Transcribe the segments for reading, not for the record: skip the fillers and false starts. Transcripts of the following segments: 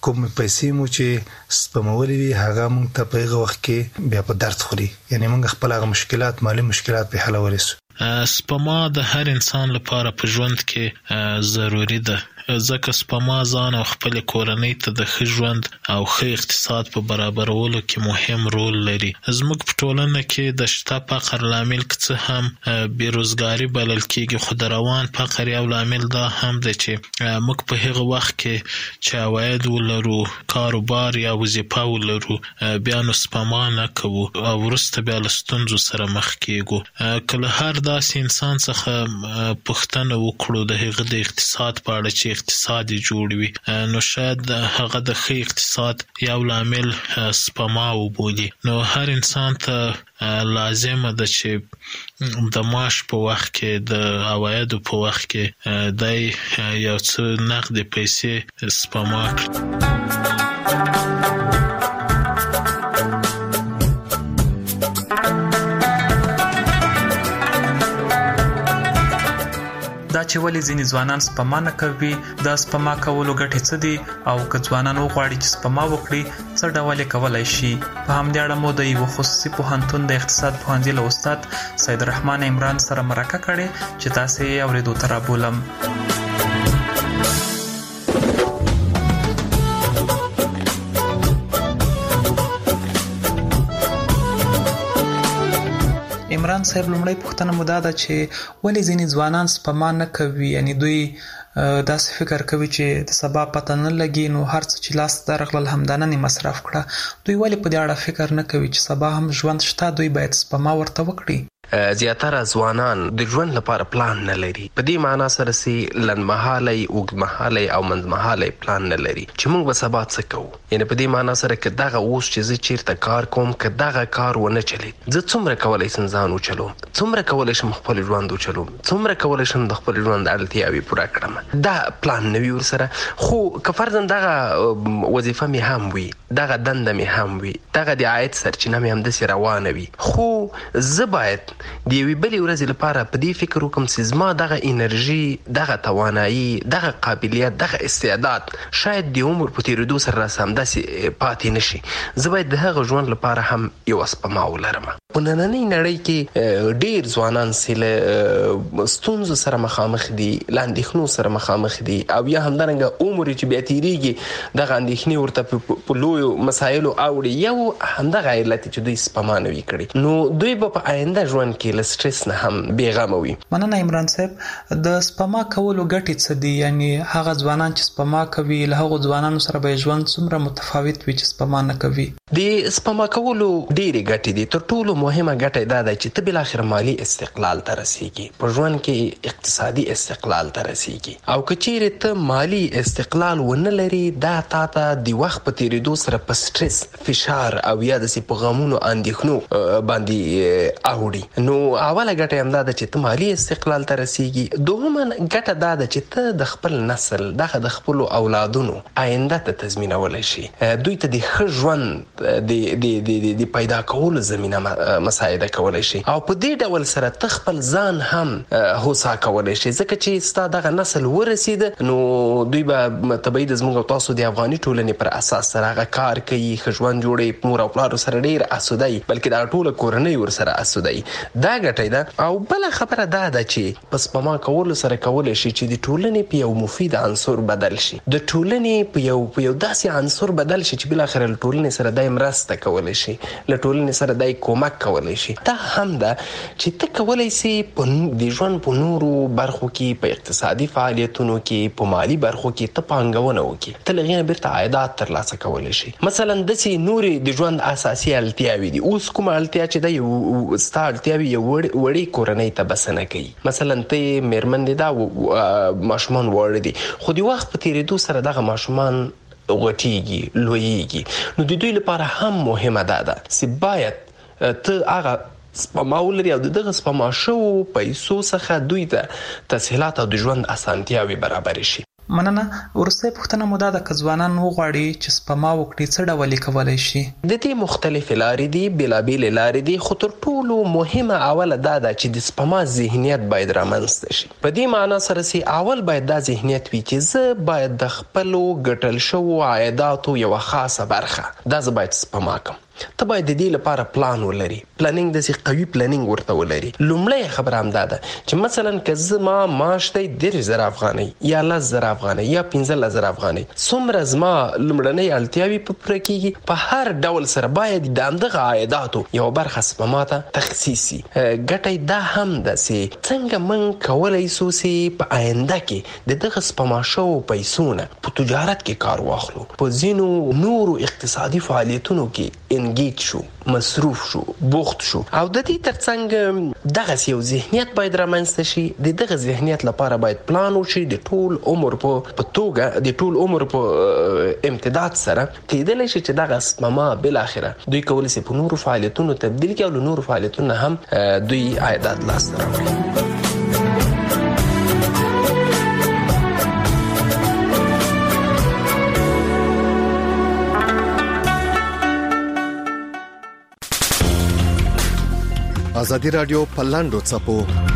کوم پیسې مو چې سپمولې وي هغه موږ ته په هغه وخت کې بیا په درد خوري، یعنی موږ خپل هغه مشکلات مالی مشکلات په حلولی سو. سپما د هر انسان لپاره په ژوند کې ضروری ده، ځکه سپما ځان او خپل کورنۍ ته د ښه ژوند او ښه اقتصاد په برابرولو کې مهم رول لري. زموږ په ټولنه کې د شته فقر لامل که څه هم بیروزګاري بلل کېږي، خو د روان فقر یو لامل دا هم ده چې موږ په هغه وخت کې چې عواید ولرو، کاروبار یا وظیفه ولرو، بیا نو سپما نه کوو او وروسته بیا له ستونزو سره مخ کېږو. که له هر داسې انسان څخه پوښتنه وکړو د هغه د اقتصاد په اړه چې اقتصاد یې جوړ وي، نو شاید هغه د ښه اقتصاد یو لامل سپما وبولي. نو هر انسان ته لازمه ده چې د معاش په وخت کې، د عوایدو په وخت کې دی یو څه نقدې پیسې سپما کړي. دا چې ولې ځینې ځوانان سپما نه کوي، دا سپما کولو ګټې څه دي، او که ځوانان وغواړي چې سپما وکړي څه ډول یې کولی شي. په همدې اړه مو د یوه خصوصي پوهنتون د اقتصاد پوهنځي له استاد سید الرحمن عمران سره مرکه کړې چې تاسې یې اورېدو ته رابولم. عمران صاحب، لومړی پوښتنه مو دا ده چې ولې ځینې ځوانان سپما نه کوي، یعنی دوی داسې فکر کوي چې د سبا پته نه لګي، نو هر څه چې لاس ته درغلل همدا نن یې مصرف کړه. دوی ولې په دې اړه فکر نه کوي چې سبا هم ژوند شته، دوی باید سپما ورته وکړي؟ زیاتره ځوانان د ژوند لپاره پلان نه لري. په دې معنا سره چې لنډمهالی، اوږدمهالی او منځمهالی پلان نه لري چې موږ به سبا څه کوو. یعنی په دې معنا سره که دغه اوس چې زه چیرته کار کوم، که دغه کار ونه چلید، زه څومره کولی شم ځان وچلوم، څومره کولی شم خپل ژوند وچلوم، څومره کولی شم د خپل ژوند اړتیاوې پوره کړم. دا پلان نه وي ورسره. خو که فرضاً دغه وظیفه مې هم وي، دغه دنده مې هم وي، دغه د عاید سرچینه مې همداسې روانه وي، خو زه باید د یوې بلې ورځې لپاره په دې فکر وکړم چې زما دغه انرژي، دغه توانایي، دغه قابلیت، دغه استعداد شاید د عمر په تېرېدو سره راسه همداسې پاتې نه شي. زه باید د هغه ژوند لپاره هم یوه سپما ولرم. په نننۍ نړۍ کې ډېر ځوانان چې له ستونزو سره مخامخ دي، له اندېښنو سره مخامخ دي، او یا همدارنګه عمر چې بیا تېرېږي دغه اندېښنې ورته په لویو مسایلو اوړي. یو همدغه علت چې دوی سپما نه وي کړې، نو دوی به په آینده ژوند کې له سټرس نه هم بېغمه وي. مننه عمران صاحب. د سپما کولو ګټې څه دي؟ یعنی هغه ځوانان چې سپما کوي له هغو ځوانانو سره به ژوند څومره متفاوت وي چې سپما نه کوي؟ د سپما کولو ډېرې ګټې دي. تر ټولو مهمه ګټه دا ده چې ته بالاخره مالي استقلال ته رسېږي، په ژوند کې اقتصادي استقلال ته رسېږي. او که چیرې ته مالي استقلال ونه لري، دا تا ته د وخت په تېرېدو سره په سټرس، فشار او یا داسې په غمونو، اندېښنو باندې اوړي. نو اوله ګټه همدا ده چې ته مالي استقلال ته رسېږي. دوهمه ګټه دا ده چې ته د خپل نسل، دغه د خپلو اولادونو آینده ته تضمینولی شي، دوی ته د ښه ژوند د پیدا کولو زمینه مساعده کولی شي. او په دې ډول سره ته خپل ځان هم هوسا کولی شي، ځکه چې ستا دغه نسل ورسېده، نو دوی به طبیعي د زموږ او تاسو د افغاني ټولنې پر اساس سره هغه کار کوي، ښه ژوند جوړوي، مور او پلارو سره ډېر اسوده وي، بلکې دغه ټوله کورنۍ ورسره اسوده وي. دا ګټه ده. او بله خبره دا ده چې په سپما کولو سره کولی شي چې د ټولنې په یو مفید عنصر بدل شي، د ټولنې په یو داسې عنصر بدل شي چې بالاخره له ټولنې سره دای مرسته کولی شي، له ټولنې سره دای کومک کولی شي. دا هم ده چې ته کولی سي د ژوند په نورو برخو کې، په اقتصادي فعالیتونو کې، په مالي برخو کې ته پانګونه وکړي، ته له هغې نه بیرته عایدات ترلاسه کولی شي. مثلا داسې نورې د ژوند اساسي اړتیاوې دي. اوس کومه اړتیا چې ده ستا اړتیاوې یو وړې کورنۍ ته بسنه کوي. مثلا ته مېرمن دې دا ماشومان واړه دي، خو د وخت په تېرېدو سره دغه ماشومان غټیږي، لویږي. نو د دوی لپاره هم مهمه ده چې باید ته هغه سپما ولري او دغه سپما شوو پیسو څخه دوی ته تسهیلات او د ژوند اسانتیاوې برابرې شي. مننه. ورسته پوښتنه مو دا ده که ځوانان وغواړي چې سپما وکړي څه ډول یې کولی شي؟ د دې مختلفې لارې دي، بېلابېلې لارې دي، خو تر ټولو مهمه اوله دا ده چې د سپما ذهنیت باید رامنځته شي. په دې معنا سره چې اول باید دا ذهنیت وي چې زه باید د خپلو ګټل شوو عایداتو یوه خاصه برخه دا زه باید سپما کړم. ته باید د دې لپاره پلان ولري. پلانینګ داسې قوي پلانینګ ورته ولري. لومړی خبره همدا ده چې مثلا که زما معاش دی 10,000 افغانۍ یا 10,000 افغانۍ یا 15,000 افغانۍ، څومره زما لومړنۍ اړتیاوې په پوره کېږي، په هر ډول سره باید د همدغه عایداتو یوه برخه سپما ته تخصیص شي. ګټه دا هم ده چې څنګه موږ کولی سو چې په آینده کې د دغه سپما شوو پیسو نه په تجارت کې کار واخلو، په ځینو نورو اقتصادي فعالیتونو کې انګیج شو، مصروف شو، بوخت شو. او د دې ترڅنګ دغه یو ذهنیت باید رامنځته شي. د دغه ذهنیت لپاره باید پلان وشي د ټول عمر په توګه، د ټول عمر په امتداد سره کېدلی شي چې دغه سپما بالاخره دوی کولی شي په نورو فعالیتونو تبدیل کړي او له نورو فعالیتونو هم دوی عایدات لاسته راوړي. ازادي رادیو پر لاندو څپو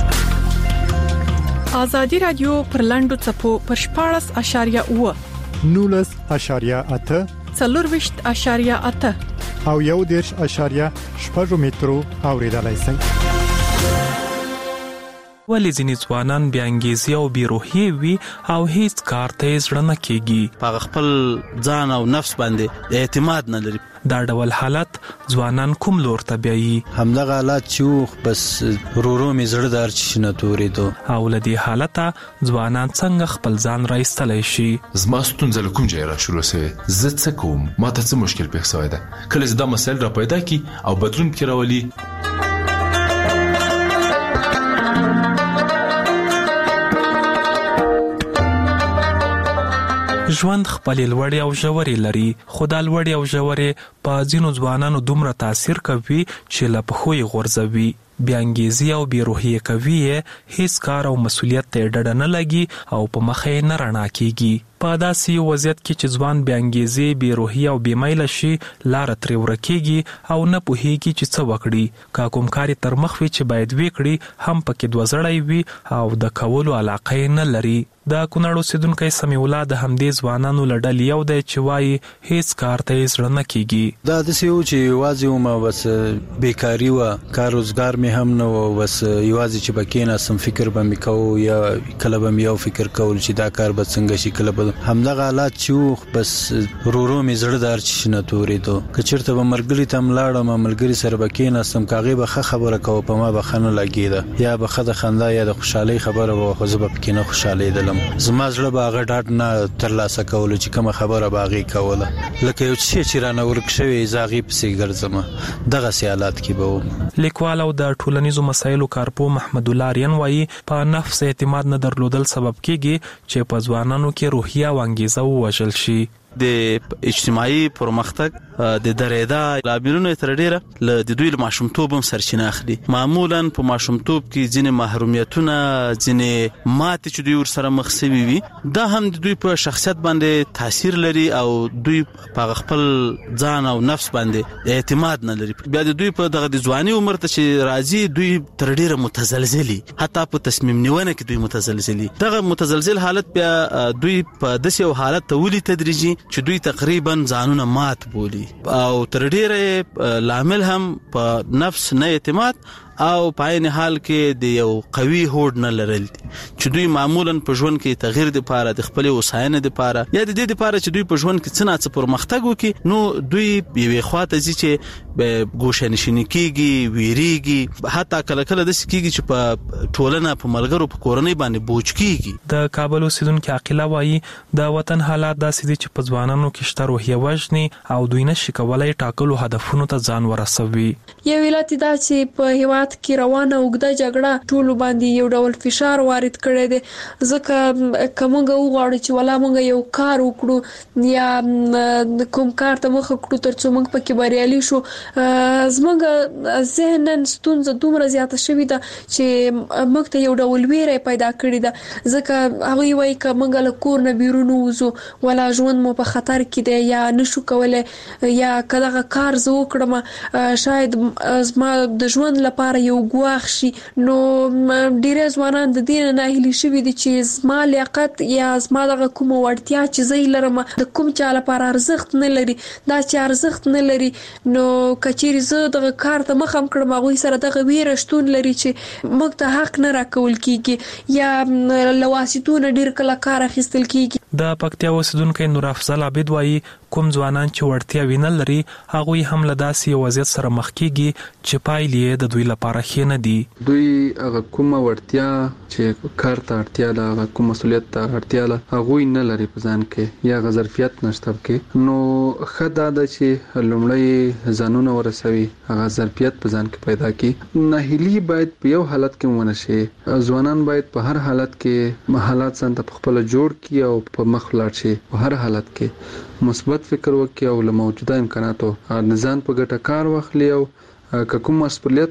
ازادي رادیو پر لاندو څپو پر 14.8 19.8 24.8 او 1.8 مترو اوریدلای شئ. ولی ځینې ځوانان بې انګیزې او بې روحیې وي او هیڅ کار ته یې زړه نه کېږي، په خپل ځان او نفس باندې اعتماد نه لري. دا ډول حالت ځوانان کوم لور ته بیایي؟ همدغه حالت چې بس ورو مې زړه د هر چیز نه تورېدو. او له دې حالته ځوانان څنګه خپل ځان را ایستلی شي؟ زما ستونزه له کوم ځایه را شروع سوې، زه څه کوم، ما ته څه مشکل پېښ سوی ده. کله چې دا مسایل را پیدا کړي او بدلون پکې راولي، ژوند خپلې لوړې او ژورې لري، خو دا لوړې او ژورې په ځینو ځوانانو دومره تاثیر کوي چې له پښو یې غورځوي. بې انګیزې او بې روحیې کوي یې، هیڅ کار او مسؤلیت ته یې ډډه نه لګي او په مخه یې نه رڼا کېږي. په داسې یو وضعیت کې چې ځوان بې انګیزې، بې روحیې او بې میله شي، لاره ترې ورکېږي او نه پوهېږي چې څه وکړي. که کوم کار یې تر مخ وي چې باید ویې کړي، هم پکې دوزړی وي او د کولو علاقه یې نه لري. د کونړ اوسېدونکی سمیع الله د همدې ځوانانو له ډلې یو دی چې وایي هیڅ کار ته یې زړه نه کېږي. دا داسې و چې یوازې وم، بس بیکاري وه، کار روزګار مې هم نه و، بس یوازې چې به کېناستم فکر به مې کوو، یا کله به مې یو فکر کول چې دا کار به څنګه شي، کله به همدغه حالات چې و، بس ورو مې زړه د هر چیز نه تورېدو. که چېرته به ملګري ته هم لاړم، ملګري سره به کېناستم، که هغې به ښه خبره کوه، په ما به ښه نه لګېده، یا به ښه د خندا یا د خوشحالۍ خبره به وه، خو زه به پکې نه خوشحالېدلم. زما زړه به هغه ډاډ نه ترلاسه کولو چې کومه خبره به هغې کوله، لکه یو څه چې رانه ورک شوی زه هغې پسې ګرځم. دغسې حالات کې به وم. لیکوال او د ټولنیزو مسایلو کارپوه محمد الله آریان وایي په نفس اعتماد نه درلودل سبب کېږي چې په ځوانانو کې روحیه او انګیزه ووژل شي. د اجتماعي پرمختګ د درېدا لاملونه تر ډیره د دوی له ماشومتوب هم سرچینه اخلي. معمولا په ماشومتوب کې ځینې محرومیتونه، ځینې ماتې چې دوی ورسره مخ شوي وي، دا هم د دوی په شخصیت باندې تاثیر لري او دوی په خپل ځان او نفس باندې اعتماد نه لري. بیا د دوی په دغه د ځواني عمر ته چې راځي، دوی تر ډیره متزلزلي، حتی په تصمیم نیونه کې دوی متزلزلي. دغه متزلزل حالت بیا دوی په داسې یو حالت ته ولي تدریجي چې دوی تقریبا ځانونه مات بولي او تر ډیره لامل هم په نفس نه اعتماد او په عین حال کې د یو قوي هوډ نه لرل چې دوی معمولا په ژوند کې تغییر د پاره، د خپل وساینې د پاره، یا د دې د پاره چې دوی په ژوند کې څه نه څه پرمختګ وکړي، نو دوی یوې خواته ځي چې ګوشه نشیني کېږي، ویریږي، حتی کله کله داسې کېږي چې په ټولنه، په ملګرو، په کورنۍ باندې بوج کېږي. د کابل اوسېدونکي عاقله وایي د وطن حالات داسې دي چې په ځوانانو کې شته روحیه وژني او دوی نشي کولی ټاکلو هدفونو ته ځان ورسوي. یو علت دا چې په هېواد هیواد کې روانه اوږده جګړه ټول باندې یو ډول فشار وارد کړی دی. ځکه کومه وغواړو چې ولا موږ یو کار وکړو یا کوم کار ته مخ کړو ترڅو موږ پکې بریالي شو، زموږ ذهنن ستونزه دومره زیاته شوې ده چې موږ ته یو ډول ویره پیدا کړې ده. ځکه هغه وایي چې موږ له کور نه بیرون وځو ولا ژوند مو په خطر کې دی یا نشو کولای یا کله کار زه وکړم شاید زما د ژوند لپاره یو ګواښ شي. نو ډېر ځوانان د دې نه هیلي شوي دي چې زما لیاقت یا زما دغه کومه وړتیا چې زه لرم د کوم چا لپاره ارزښت نه لري، دا چې ارزښت نه لري نو کچېرې زه دغه کار ته مخ هم کړم هغوی سره دغه ویره شتون لري چې موږ ته حق نه راکول کیږي یا له واسطونو ډېر کله کار اخیستل کیږي. د پکتیا اوسیدونکو نور افضل عابد وایي کوم ځوانان چې وړتیا وینه لري هغوی هم له داسې وضعیت سره مخ کیږي چې پایلې د دوی لپاره ښې نه دي. دوی هغه کومه وړتیا چې کار ته اړتیا ده، هغه کوم مسؤلیت ته اړتیا ده، هغوی نه لري په ځان کې یا ظرفیت نشته کې. نو ښه دا ده چې لومړی ځانونه ورسوي، هغه ظرفیت په ځان کې پیدا کړي. ناهیلي باید په یو حالت کې ونه شي. ځوانان باید په هر حالت کې حالات ځان ته خپل جوړ کړي او په مخ لاړ شي. په هر حالت کې مثبت فکر وکړي او له موجوده امکاناتو نظام په ګټه کار واخلي او که کوم مسؤلیت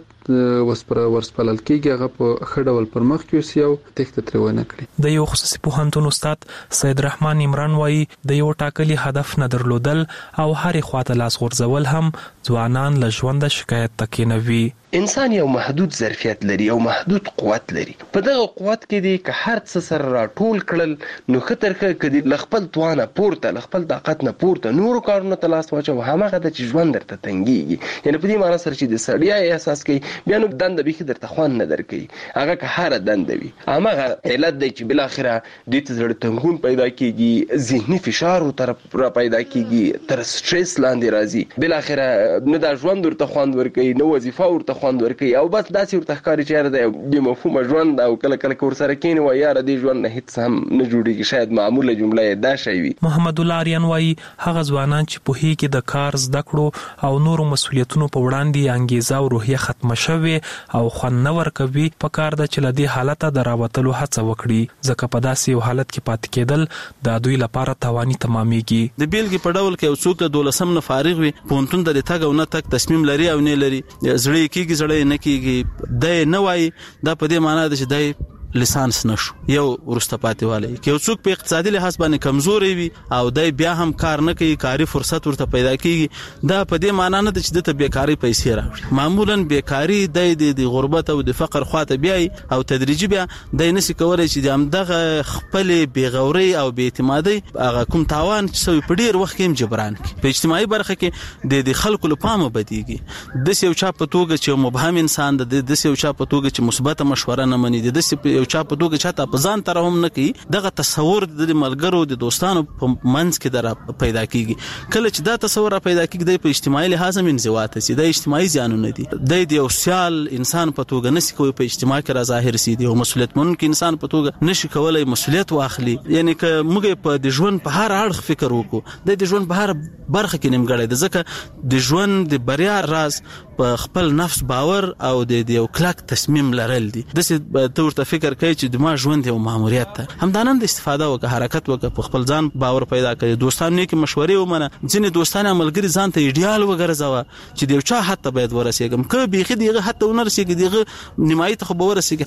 ورسپارل کېږي هغه په ښه ډول پر مخ یوسي او تېښته ترې ونه کړي. د یو خصوصي پوهنتون استاد سید رحمان عمران وایي د یو ټاکلي هدف نه درلودل او هرې خواته لاس غورځول هم ځوانان له ژونده شکایت ته کېنوي. انسان یو محدود ظرفیت لري او محدود قوت لري. په دغه قوت کې دی که هر څه سره راټول کړل نو ښه تر ښه که دی له خپل توانه پورته له خپل طاقت نه پورته نورو کارونو ته لاس واچو هماغه ده چې ژوند درته تنګېږي. یعنې په دې معنی سره چې د ستړیا احساس کوي بیا نو دنده بیخي درته خوند نه درکوي. هغه که هره دنده وي هماغه علت دی چې بالاخره دې ته زړه تنګون پیدا کېږي، ذهني فشار ورته را پیدا کېږي، تر سټرس لاندې راځي. بالاخره نه دا ژوند ورته خوند ورکوي نه وظیفه ورته خوند ورکوي او بس داسې ورته ښکاري چې یاره د بې مفهومه ژوند او کله کله که ورسره کېنې وایي یاره دې ژوند نه هېڅ هم نه جوړېږي. شاید معموله جمله یې دا شی وي. محمد الله آریان وایي هغه ځوانان چې پوهېږي د کار زده کړو او نورو مسؤلیتونو په وړاندې انګیزه او روحیه ختمه شوې او خوند نه ورکوي په کار ده چې له دې حالته د راوتلو هڅه وکړي، ځکه په داسې یو حالت کې پاتې کېدل د دوی لپاره تاواني تمامېږي. د بیلګې په ډول کې یو څوک د 12 نه فارغ وي، پوهنتون ته د تګ او نه تګ تصمیم لري او نه لري، زړه یې کېږي زړه یې نه کېږي، دی نه وایي دا په دې معنا ده چې دی لیسانس نشو یو ورسته پاتې والی. که یو څوک په اقتصادي لحاظ باندې کمزوري وي او دی بیا هم کار نه کوي، کاري فرصت ورته پیدا کېږي، دا په دې معنا نه ده چې دته بیکاري پیسې راوړي. معمولا بیکاري د غربت او د فقر خواته بیایي او تدریجي بیا دی نشي کولی چې د همدغه خپلې بېغورۍ او بېاعتمادۍ هغه کوم تاوان چې سوی په ډېر وخت کې هم جبران کړي. په اجتماعي برخه کې د خلکو له پامه بدېږي. داسې یو چا په توګه چې مبهم انسان ده، داسې یو چا په توګه چې مثبته مشوره نه مني، داسې یو چا په توګه چاته په ځان تر هم نه کوي، دغه تصور د ملګرو د دوستانو په منځ کې در پیدا کیږي. کله چې دا تصور پیدا کیږي د په اجتماعي لحاظ هم انزوا ته سي، د اجتماعي زیانونه دي. د یو سیال انسان په توګه نشي کوي په اجتماع کې را ظاهر سي، دی او مسؤلیت منونکی انسان په توګه نشي کولای مسؤلیت واخلي. یعنی که موږ په د ژوند په هر اړخ فکر وکړو، د ژوند په هر برخه کې نیمګړی ده، ځکه د ژوند د بریا راز په خپل نفس باور او د یو کلک تصمیم لرل دي. داسې ته ورته فکر کوي چې د ما ژوند یو ماموریت ده، همدانه د استفاده وکړه، حرکت وکړه، په خپل ځان باور پیدا کړي، دوستانو نیکې مشورې ومنه، ځینې دوستان ملګري ځان ته ایډیال وګرځوه چې د یو چا حد ته باید ورسېږم، که بیخي دغه حد ته ونه رسېږي دغه نیمایي ته خو به ورسېږي.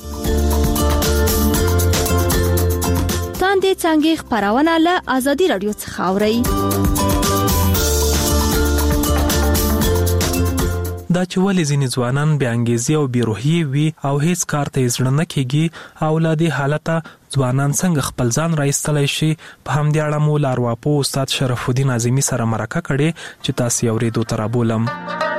تاندې څانګې خپرونه له ازادي راډیو څخه اورئ. دا چې ولې ځینې ځوانان بې انګیزې او بې روحیې وي او هیڅ کار ته یې زړه نه کېږي او له دې حالته ځوانان څنګه خپل ځان راایستلی شي، په همدې اړه مو له ارواپوه استاد شرف الدین اعظمي سره مرکه کړې چې تاسې یې اورېدو ته رابولم.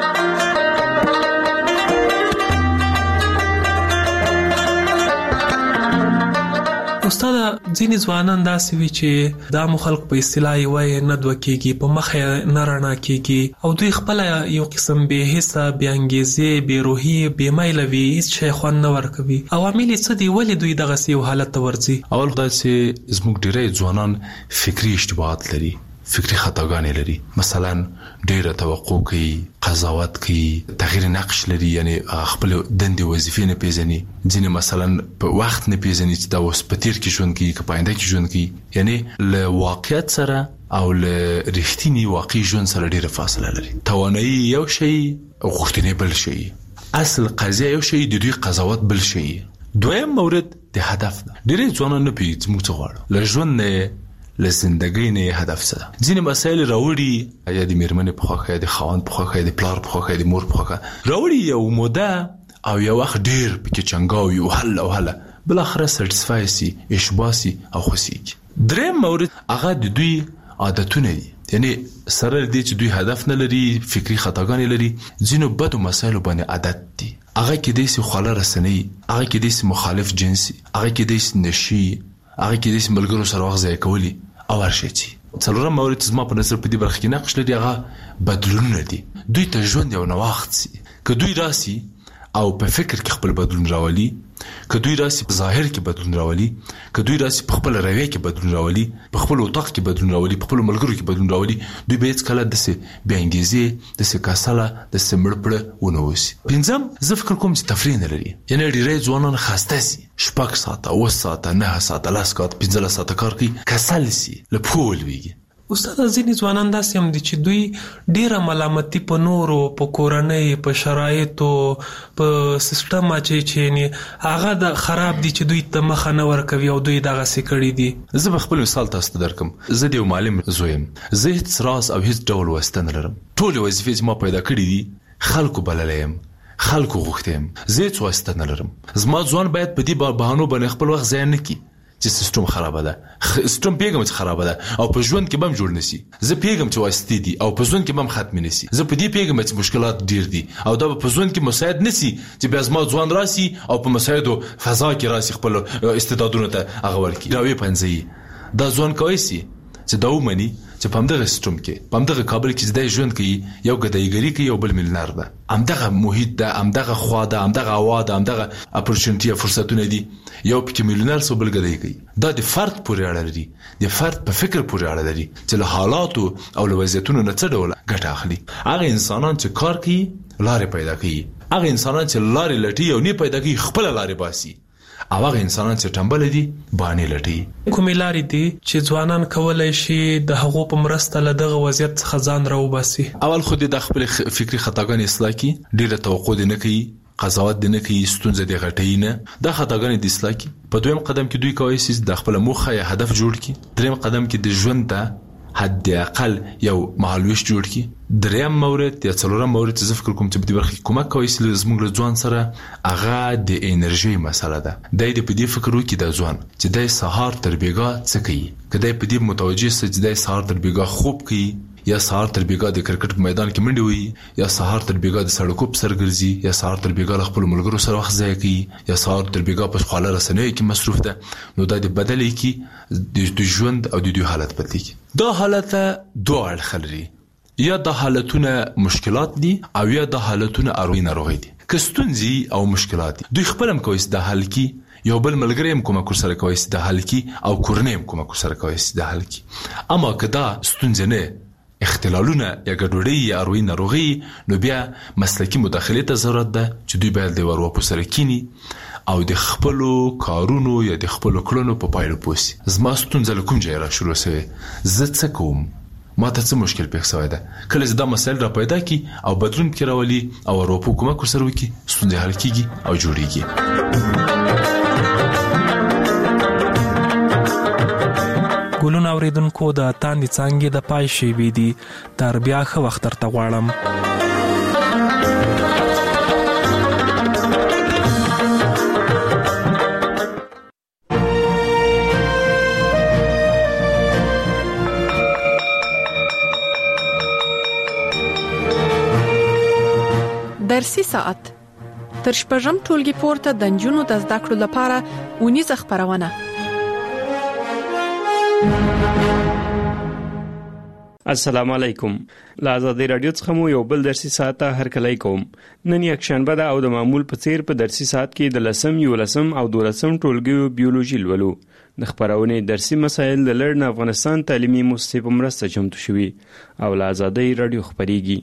استاد ځینې ځوانان داسې وي چې دا مو خلک په اصطلاح یې وایي نه دوه کېږي، په مخ یې نه رڼا کېږي او دوی خپله یو قسم بې حسه، بې انګیزې، بې روحي، بې میله وي، هېڅ شی خوند نه ورکوي. عوامل یې څه دي؟ ولې دوی دغسې یو حالت ته ورځي؟ اول خدای چې زموږ ډېری ځوانان فکري اشتباهات لري، فکری خطاګانې لري. مثلا ډیره توقع کوي، قضاوت کوي، تغییر نقش لري، یعنی خپل دندې وظیفې نه پیژني. ځینې مثلا په وخت نه پیژني چې دا اوس په تیر کې ژوند کوي که په آینده کې ژوند کوي. یعنی له واقعیت سره او له رښتینی واقعي ژوند سره ډیره فاصله لري. توانایي یو شی، غوښتنې بل شی. اصل قضیه یو شی، د دوی قضاوت بل شی. دویم مورد د هدف ده. ډیرې ځوانان نه پیږي چې موږ څه غواړو له ژوند نه، له زندګۍ نه هدف څه ده. ځینې مسایل راوړي، یا د میرمنې په خوښه، یا د خاوند په خوښه، یا د پلار په خوښه، یا د مور په خوښه راوړي یو موده او یو وخت ډیر پکې چنګاوي او هله بل اخره سټیسفای سي، اشباع سي او خوشي. دریم مورد هغه د دوی عادتونه دي. یعنی سره دې چې دوی هدف نه لري، فکری خطاګانې لري، ځینو بدو مسایلو باندې عادت دي. هغه کې دې سي خواله رسنۍ، هغه کې دې سي مخالف جنسي، هغه کې دې سي نشي، هغه کې دې سي ملګرو سره وخت ضایع کولی او هرشي. څلورم مورد زما په نظر په دې برخه کې نقش لري، هغه بدلونونه دي. دوی ته ژوند یو نوښت سي. که دوی راسي او په فکر کې خپل بدلون راولي، که دوی راسي په ظاهر کې بدلون راولي، که دوی راسي په خپل رویه کې بدلون راولي، په خپل اتاق کې بدلون راولي، په خپل ملګرو کې بدلون راولي، دوی به هیڅ کله داسې بې انګیزې، داسې کسله، داسې مړ پړه ونه اوسي. پنځم، زه فکر کوم چې تفریح نه لري. یعنې ډېری ځوانان خسته سي، 6 ساعته، 8 ساعته، 9 ساعته، 10 ساعته، 15 ساعته کار کوي، کسل سي، له پښو ولوېږي. استاد، ځینې ځوانان داسې هم دي چې دوی ډیره ملامتي په نورو، په کورنۍ، په شرایطو، په سیستم چې هغه د خراب دي چې دوی ته مخه نه ورکوي او دوی دغسې کړي دي. زه به خپل مثال تاسو ته درکم. زه د یو معلم زوی یم. زه هیڅ راز او هیڅ ډول واسطه نه لرم. ټولې وظیفې چې ما پیدا کړي دي خلکو بللی یم، خلکو غوښتی یم. زه هیڅ واسطه نه لرم. زما ځوان باید په دې بهانو باندې خپل وخت ضایع نه کړي چې سیستم خرابه ده. سیستم پیغام چې خرابه ده او په ژوند کې بم جوړ نشي. زه پیغام چې واسطې دي او په ژوند کې بم ختم نشي. زه په دې پیغام چې مشکلات ډیر دي او دا په ژوند کې مساعد نشي چې بیا زما ځوان راسي او په مساعدو فضا کې راسي خپل استعدادونه ته هغه ورکړي. راوي پنځي دا ځوان کوي چې دا ومني چې په همدغه سیستم کې، په همدغه کابل کې چې دی ژوند کوي، یو ګدایګري کوي، یو بل میلیونر ده. همدغه محیط ده، همدغه خوا ده، همدغه هوا ده، همدغه اپورچونټي فرصتونه دي. یو پکې میلیونر سو، بل ګدای کوي. دا د فرد پورې اړه لري، د فرد په فکر پورې اړه لري چې له حالاتو او له وضعیتونو نه څه ډول ګټه اخلي. هغه انسانان چې کار کوي لارې پیدا کوي، هغه انسانان چې لارې لټي او نه پیدا کوي خپل لارې باسي، او هغه انسانان چې ټمبل دي باندې لټي. کومې لارې دي چې ځوانان کولای شي د هغو په مرسته له دغه وضعیت څخه ځان راوباسي؟ اول خو د خپل فکری خطاګانې اصلاح کړي، ډېره توقع دې نه کوي، قضاوت دې نه کوي، ستونزه دې غټوي نه. دا خطاګانې دې اصلاح کړي. په دویم قدم کې دوی کولی شي د خپل موخه یا هدف جوړ کړي. دریم قدم کې د ژوند ته حد اقل یو مهالویش جوړ کړي. دریم مورد یا څلورم مورد چې زه فکر کوم چې په دې برخه کې کومک کوي چې زموږ له ځوان سره هغه د انرژي مسله ده. دی د په دې فکر وکړي د ځوان چې دی سهار تر بیګا څه کوي. که دی په دې متوجه سي چې دی سهار تر بیګا خوب کوي، یا سهار تر بیګا د کرکټ په میدان کې منډه وهي، یا سهار تر بیګا د سړکو په سر ګرځي، یا سهار تر بیګا له خپل ملګرو سره وخت ضایع کوي، یا سهار تر بیګا په خواله رسنیو کې مصروف ده، نو دا د بدلې کې د ژوند او د دوی حالت بدلېږي. دا حالت دوه اړخ لري، یا د حالتونه مشکلات دي او یا د حالتونه اروي ناروغي دي. که ستونزې او مشکلات دي، دوی خپل هم کوي د حل کې، یو بل ملګری هم کومک سره کوي د حل کې، او کورنۍ هم کومک سره کوي د حل کې. اما که دا ستونزې نه، اختلالونه یا ګډوډي یا اروي ناروغي، نو بیا مسلکي مداخله ته ضرورت ده چې دوی باید د ورواپو سره کینی او د خپل کارونو یا د خپل کړنو په پایله پوسی. زما ستونزه له کوم ځای را شروع شوه، زه څه کوم، ما ته څه مشکل پیښ شوی ده. کله چې دا مسایل را پیدا کی او بدلون پکې راولي او ورواپو کومک سره وکي، ستونزه حل کیږي او جوړیږي. ګلونه اوریدونکو، د تاندې څانګې د پای شیبې دي. تر بیا ښه وخت درته غواړم. درسي ساعت تر شپږم ټولګي پورته د نجونو د زده کړو لپاره اونیزه خپرونه. السلام علیکم. له آزادۍ راډیو څخه مو یو بل درسي ساعت هرکلی کوم. نن یکشنبه ده او د معمول په څیر په درسي ساعت کې د 10 11 او 12 ټولګیو بیولوژي لولو. د خبرونې درسي مسایل د لړن افغانستان تعلیمي مؤسسې په مرسته چمتو شوي او له آزادۍ رادیو خبريږي.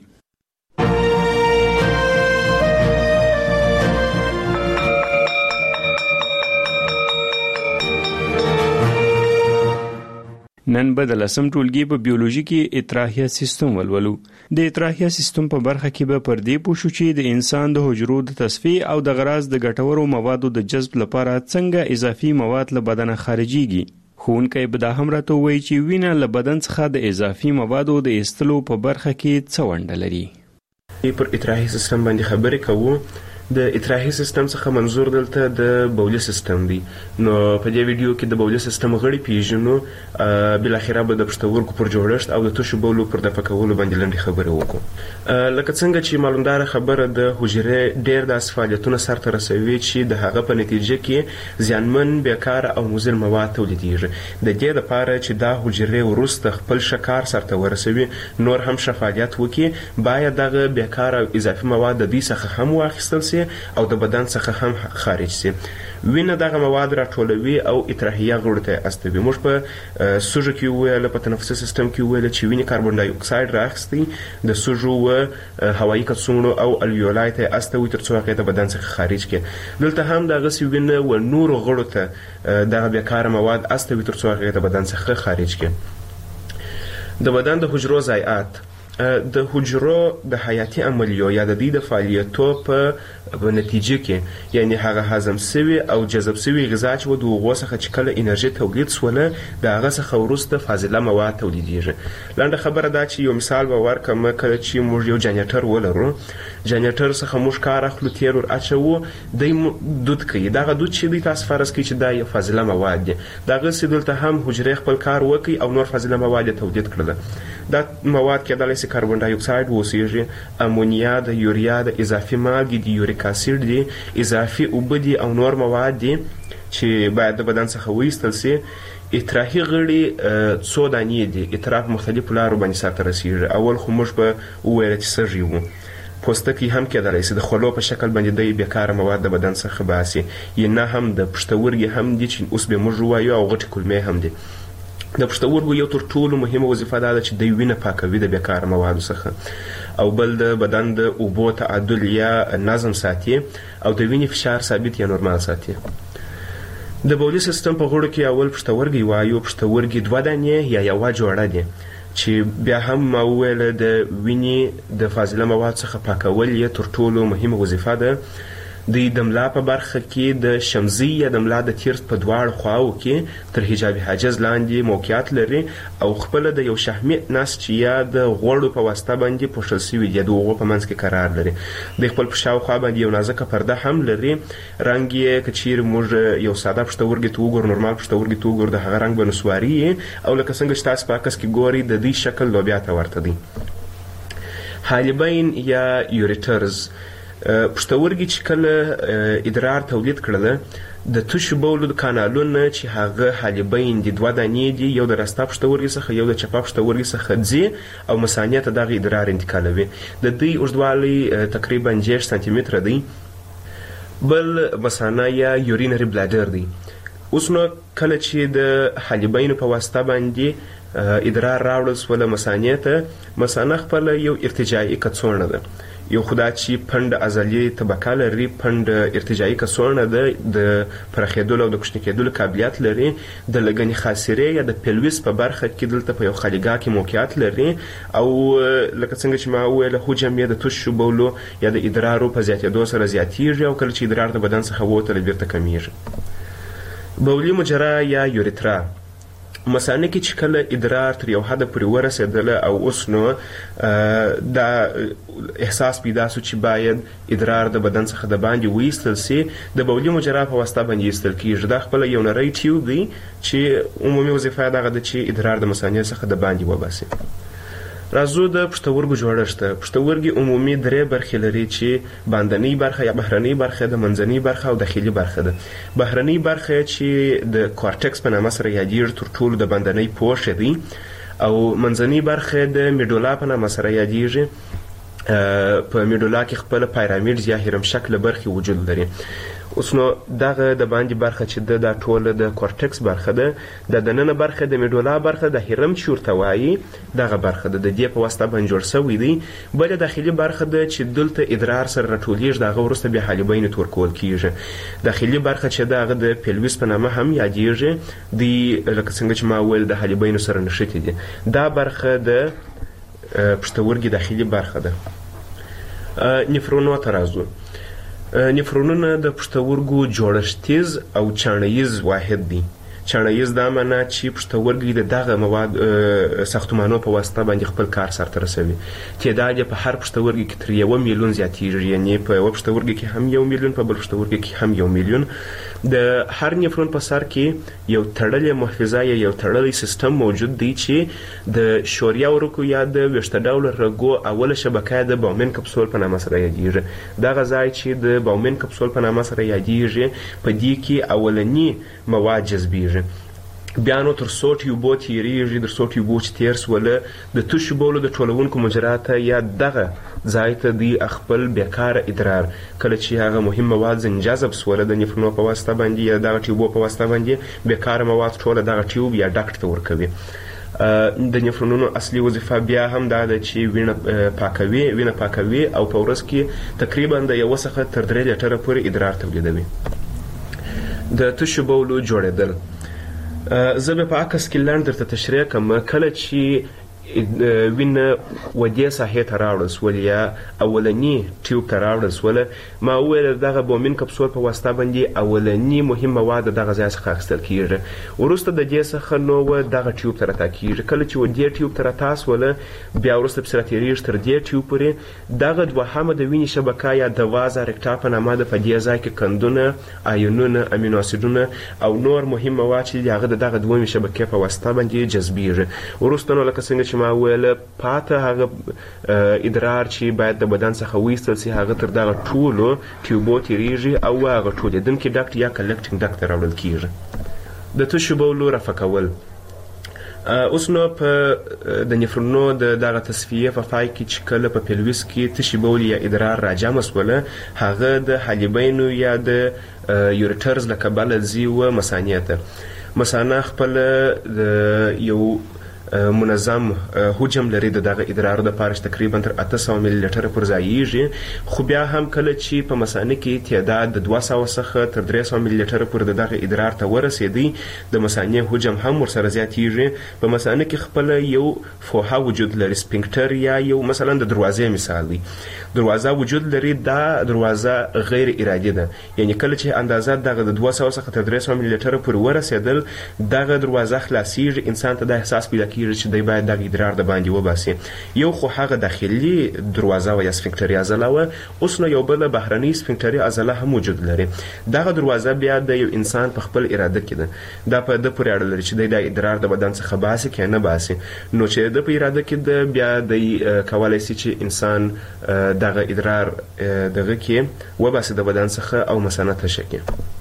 نن به د لسم ټولګي په بیولوژي کې اطراحیه سیستم ولولو. د اطراحیه سیستم په برخه کې به پر دې پوه شو چې د انسان د حجرو د تصفیه او د غراض د ګټورو موادو د جذب لپاره څنګه اضافي مواد له بدن خارجيږي. ښوونکی به دا هم راته ووایي چې وینه له بدن څخه د اضافي موادو د ایستلو په برخه کې څه ونډه لري. پر اطراحي سیستم باندې خبرې کوو. د اطراحي سیستم څخه منظور دلته د بولي سیستم دی. نو په دې ویډیو کې د بولي سیستم غړي پیژنو، بل اخره به د پښتورګو پر جوړښت او د تشو بولو پر دفع کولو باندې لنډه خبره وکړو. لکه څنګه چې معلومدار خبره د حجرې ډېر د فعالیتونو سرته رسوي چې د هغه په نتیجه کې زیانمن، بیکاره او مضر مواد تولیدېږي. د دې لپاره چې دا حجرې وروسته خپل شکار سرته ورسوي، نور هم فعالیت وکړي، باید دغه بیکاره او اضافي مواد د دې څخه هم واخیستل سي او د بدن څخه هم خارج سي. وینه دغه مواد راټولوي او اطراحیه غړو ته استوي. موږ په سوژه کې ویل، په تنفسي سیستم کې ویل چې وینه کاربن ډای اکساید راخستي د سوژو و هوایي کڅوړو او الویولای ته استوي تر څو هغه د بدن څخه خارج کړي. دلته هم دغه سی وینه و نور غړو ته دغه بیکاره مواد استوي تر څو هغه د بدن څخه خارج کړي. د بدن د حجرو ضایعات د حجرو د حیاتي عملیو یا د دې د فعالیتو په نتیجه کې، یعنی هغه هضم سوي او جذب سوي غذا چې د هغو څخه چې کله انرژي تولید سوله، د هغه څخه وروسته فاضله مواد تولیدېږي. لنډه خبره دا چې یو مثال به ورکړم. کله چې موږ یو جنریټر ولرو، جنریټر څخه موږ کار اخلو، تیر ور اچوو، دی دود کوي. دغه دود چې دی تاسو فرض کړئ چې دا یو فاضله مواد دی. دغسې دلته هم حجرې خپل کار وکړي او نور فاضله مواد یې تولید کړله. دا مواد کېدلی سي کاربن ډای اکساید واوسیږي، امونیا د یوریا د اضافي مالګې د یوریک اسید دي، اضافي اوبه دي او نور مواد دي چې باید د بدن څخه وایستل سي. اطراحي غړي څو دانې دي. اطراح مختلفو لارو باندې سرته رسیږي. اول خو موږ به وویل چې سږي وو. پوستکی هم کېدلی سي د خولو په شکل باندې د بیکاره مواد د بدن څخه باسي، یا نه هم د پښتورګي هم دي چې اوس به موږ ووایو، او غټې کولمې هم دي. د پښتورګو یو تر ټولو مهمه وظیفه دا ده چې د وینه پاکوي د بیکاره موادو څخه، او بل د بدن د اوبو تعادل یا نظم ساتي، او د وینې فشار ثابت یا نورمال ساتي. د بولي سیستم په غړو کې اول پښتورګي وایو. پښتورګي 2 دانې یا یوه جوړه دي چې بیا هم ما وویل د وینې د فاضله مواد څخه پاکول یې تر ټولو مهمه وظیفه ده. د ملا په برخه کې د شمزي یا د ملا د تیر په دواړو خواو کې تر حجابي حاجز لاندې موقعیت لري، او خپل د یو شحمي نس چې یا د غوړو په واسطه باندې پوښل شوی دی، د هغو په منځ کې قرار لري. د خپل په شاوخوا باندې یو نازکه پرده هم لري. رنګ یې که چیرې موږ یو ساده پښتورګي ته وګورو، نورمال پښتورګي ته وګورو، د هغه رنګ به نسواري او لکه څنګه چې تاسو په عکس کې ګورئ د دې شکل لوبیا ته ورته دی. حالبین یا یوریټرز پښتورګي چې کله ادرار تولید کړله، د تشو بولو د کانالونه چې هغه حالبین دي 2 دانې دي، یو د راسته پښتورګي څخه یو د چپه پښتورګي څخه ځي او مثانې ته دغه ادرار انتقالوي. د دې اوږدوالی تقریبا 6 سانتي متره دی. بل مثانه یا یورینري بلاډر دی. اوس نو کله چې د حالبینو په واسطه باندې ادرار راوړل سوله مثانې ته، مثانه خپل یو ارتجاعي کڅوړه ده. یو خدا چې پند عضلي طبقه لري، پند ارتجاعي کڅوړه ده، د پرخېدلو او د کوچني کېدلو قابلیت لري. د لګنې خاصرې یا د پیلویس په برخه کې دلته په یو خالیګاه کې موقعیت لري، او لکه څنګه چې ما وویل حجم یې د تشو بولو یا د ادرارو په زیاتېدو سره زیاتېږي، او کله چې ادرار د بدن څخه ووتله بیرته کمیږي. بولي مجرا یا یوریترا مثانه کې چې کله ادرار تر یو حده پورې ورسېدله او اوس نو دا احساس پیدا سو چې باید ادرار د بدن څخه د باندې وایستل سي، د بولي مجرا په واسطه باندې ایستل کېږي. دا خپله یو نری ټیوب دی چې عمومي وظیفه یې دغه ده چې ادرار د مثانې څخه د باندې وباسي. راځو د پښتورګو جوړښت ته. پښتورګي عمومي 3 برخې لري چې باندنۍ برخه یا بهرنۍ برخه ده، منځنۍ برخه او داخلي برخه ده. بهرنۍ برخه چې د کورټکس په نامه سره یادېږي تر ټولو د باندنۍ پوښ دی، او منځنۍ برخه د میډولا په نامه سره یادېږي. په میډولا کې خپل پیرامید یا هرم شکل برخې وجود لري. اوس نو دغه د باندې برخه چې د ټوله د کورټکس برخه ده د دننه برخه د میډولا برخه د هرم چې ورته وایي دغه برخه ده د دې په واسطه باندې جوړ شوی دی. بله داخلي برخه ده چې دلته ادرار سره راټولیږي دغه وروسته بیا حالبین ته ورکول کیږي. داخلي برخه چې دغه د پیلویس په نامه هم یادیږي دی لکه څنګه چې ما ویل د حالبین سره نښتي دي. دا برخه د پښتورګي داخلي برخه ده. نفرونو ته راځو. نفرونونه د پښتورګو جوړښتیز او چاڼیز واحد دي. چاڼیز دا معنا چې پښتورګي د دغه مواد ساختمانو په واسطه باندې خپل کار سرته رسوي. تعداد په هر پښتورګي کې تر 1 میلیون زیاتیږي، یعنی په یو پښتورګي کې هم 1 میلیون، په بل پښتورګي کې هم 1 میلیون. د هر نفرون په سر کې یو تړلې محفظه یا یو تړلی سیستم موجود دی چې د شوریا ورکو یا د ویښته ډوله رګو اوله شبکه د باومن کپسول په نامه سره یادیږي. دغه ځای چې د باومن کپسول په نامه سره یادیږي په دې کې اولنی مواد جذبیږي. بیا نو تر څو ټیوبو تیریږي، تر څو ټیوبو چې تیر سوله د تشو بولو د ټولونکو مجراته یا دغه ځای ته دی خپل بیکاره ادرار کله چې هغه مهم مواد ځنجذب سوله د نفرونو په واسطه باندې یا دغه ټیوبو په واسطه باندې بیکاره مواد ټوله دغه ټیوب یا ډاکټ ته ورکوي. د نفرونونو اصلي وظیفه بیا هم دا ده چې وینه پاکوي او په ورځ کې تقریبا د 1 څخه تر 3 لیټره پورې ادرار تولیدوي. د تشو بولو جوړېدل زه به په عکس کې لنډ درته تشریح کوم. کله چې وینه ودې ساحې ته راوړل سول یا اولنی ټیوب ته راوړل سول، ما وویل دغه بومین کپسول په واسطه باندې اولنی مهم مواد دغه ځای څخه اخیستل کیږي. وروسته د دې څخه نو دغه ټیوب ته راتا کیږي. کله چې ودې ټیوب ته راتا سول بیا وروسته پسې راتېرېږي تر دې ټیوب پورې. دغه دوهمه د وینې شبکه یا د وازه رکټا په نامه ده. په دې ځای کې کندونه، آیونونه، امینو اسیدونه او نور مهم مواد چې هغه دغه دویمې شبکې په واسطه باندې جذبیږي. وروسته نو لکه څنګه چې ما ویل پاته هغه ادرار چې باید د بدن څخه وایستل سي هغه تر دغه ټولو ټیوبو تیریږي او هغه ټولېدونکي ډاکټ یا کلکټینګ ډاکټ ته راوړل کیږي. د تشو بولو رفع کول. اوس نو په د نفرونو د دغه تصفیه په پای کې چې کله په پیلویس کې تشي بول یا ادرار راجمع سوله هغه د حالبینو یا د یوریټرز له کبله ځي و مثانې ته. مثانه خپل یو منظم حجم لري د دغه ادرار د پارش تقریبا تر 800 ملي لیټر پر ځایږي. خو بیا هم کله چې په مثانه کې تعداد د 200 څخه تر 300 ملي لیټر پر دغه ادرار ته ورسېدي د مثانې حجم هم ورسره زیاتیږي. په مثانه کې خپل یو فوحه وجود لري، سپینکټر یا یو مثلا د دروازې مثال دی. دروازه وجود لري. دا دروازه غیر ارادي ده، یعنی کله چې اندازه دغه د 200 څخه تر 300 ملي لیټر پر ورسېدل دغه دروازه خلاصيږي. انسان ته د احساس پیدا کیږي چې دی باید دغه ادرار د باندې وباسي. یو خو هغه داخلي دروازه و یا سفنکټري عضله و. اوس نو یو بل بهرني سفنکټري عضله هم وجود لري. دغه دروازه بیا د یو انسان په خپل اراده کې ده. دا په د پورې اړه لري چې دی د ادرار د بدن څخه باسي که نه باسي. نو چې د په اراده کې ده بیا د کولای شي چې انسان دغه ادرار دغه کې وباسي د بدن څخه او مثانه تشه کړي.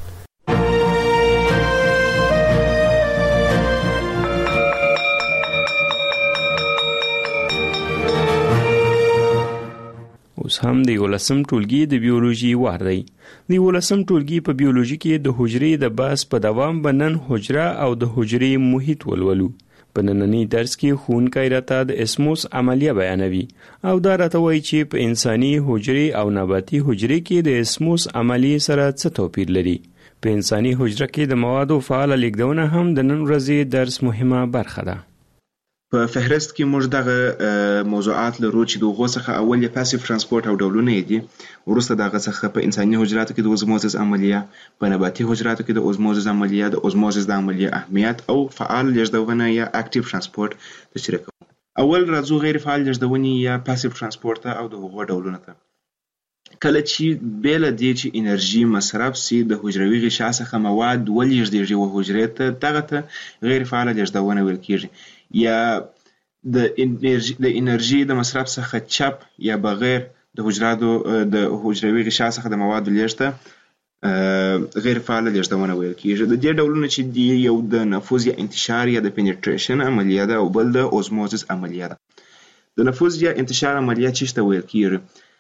اوس هم د 11م ټولګي د بیولوژي وار دی. د 11م ټولګي په بیولوژي کې د حجرې د بحث په دوام بنن حجره او د حجرې محیط ولولو. په نننی درس کې ښوونکی راته د اسموس عملیه بیانوي او دا راته وایي چې په انساني حجرې او نباتي حجرې کې د اسموس عملیې سره څه توپیر لري. په انساني حجره کې د موادو فعاله لیږدونه هم د نن ورځې درس مهمه برخه ده. په فهرست کې موږ دغه موضوعات لرو چې د هغو څخه اول یې پاسیف ترانسپورت او ډولونه یې دي. وروسته دغه څخه په انساني حجراتو کې د اوزموزس عملیه، په نباتي حجراتو کې د اوزموزس عملیه، د اوزموزس د عملیه اهمیت او فعال لیږدونه یا اکټیو ترانسپورت تشریح کوو. اول راځو غیر فعال لیږدونې یا پاسیف ترانسپورت او د هغو ډولونه ته. کله چې بیله دې چې انرژي مصرف سي د حجروي غشا څخه مواد ولېږدېږي و حجرې ته، دغه ته غیر فعاله لیږدونه ویل کېږي. یا د انرژي د مصرف څخه چپ یا بغیر د حجروي غشا څخه د موادو لیږد غیر فعاله لیږدونه ویل کېږي. د دې ډولونه چې دی یو د نفوذ یا انتشار یا د پینټریشن عملیه ده او بل د اوزموزس عملیه ده. د نفوذ یا انتشار عملیه څه ته ویل کېږي؟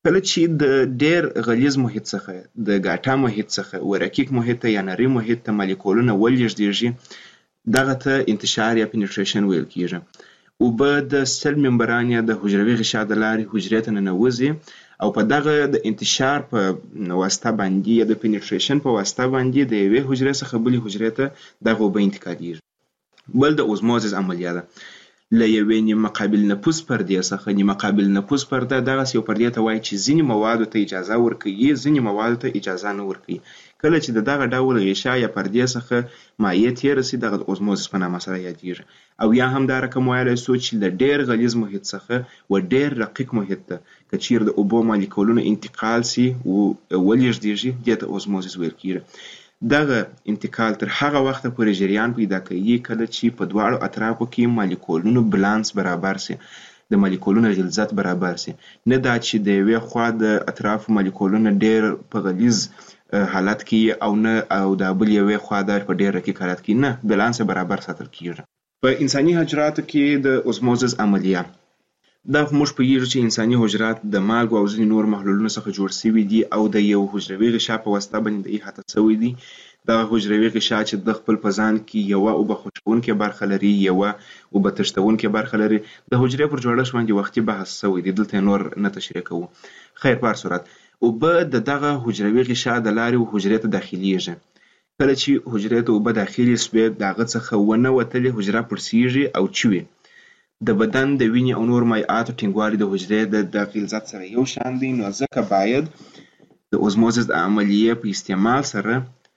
کله چې د ډیر غلیظ محیط څخه د ګاټا محیط څخه ورکیک محیط یا نری محیط ته مالیکولونه ولېږدېږي دغه ته انتشار یا پینټریشن ویل کیږي. اوبه د سل ممبران یا د حجروي غشا د لارې حجرې ته ننوځي او په دغه د انتشار په واسطه باندې یا د پینټریشن په واسطه باندې د یوې حجرې څخه بلې حجرې ته دغه اوبه انتقالېږي. بل د اوزموزس عملیه ده. له یوې نیمه قابل نفوذ پردې څخه نیمه قابل نفوذ پرده دغسې یو پردې ته وایي چې ځینې موادو ته اجازه ورکوي ځینې موادو ته اجازه نه ورکوي. کله چې د دغه ډول غشا یا پردې څخه مایع تېره سي دغه د اوزموزس په نامه سره یادېږي. او یا هم دا رقم ویلی سو چې له ډېر غلیظ محیط څخه و ډېر رقیق محیط ته که چیرې د اوبو مالیکولونه انتقال سي ولېږدېږي دې ته اوزموزس ویل کېږي. دغه انتقال تر هغه وخته پورې جریان پیدا کوي کله چې په دواړو اطرافو کې مالیکولونو بالانس برابر سي د مالیکولونو غلظت برابر سي. نه دا چې د یوې خوا د اطرافو مالیکولونه ډېر په غلیظ حالت کې او نه او د بل یوې خوا د په ډېر رقیق حالت کې نه بالانس برابر ساتل کېږي. په انساني حجراتو کې د اوزموزس عملیه دا موږ پوهیږو چې انساني حجرات د مالګو او ځینې نور محلولونو څخه جوړ شوي دي او د یو حجروي غشا په واسطه باندې د احاطه شوي دي. دغه حجروي غشا چې د خپل په ځان کې یوه اوبه خوشبونکې برخه لري یوه اوبه تښتونکې برخه لري. د حجرې پر جوړښت باندې وختي بحث شوی دی دلته نور نه تشریح کوو. خیر په هر صورت اوبه د دغه حجروي غشا د لارې حجرې ته داخلیږي. کله چې حجرې ته اوبه داخلي سوې د هغه څخه ونه وتلې حجره پړسیږي او چوي. د بدن د وینې او نور مایعاتو ټینګوالي د حجرې د غلظت سره یو شان دی نو ځکه باید د اوزموزس د عملیې په استعمال سره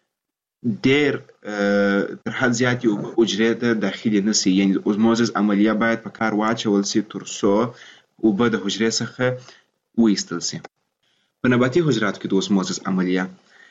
ډېر تر حد زیاتې اوبه حجرې ته داخلي نه سي. یعنې د اوزموزس عملیه باید په کار واچول سي تر څو اوبه د حجرې څخه وایستل سي. په نباتي حجراتو کې د اوزموزس عملیه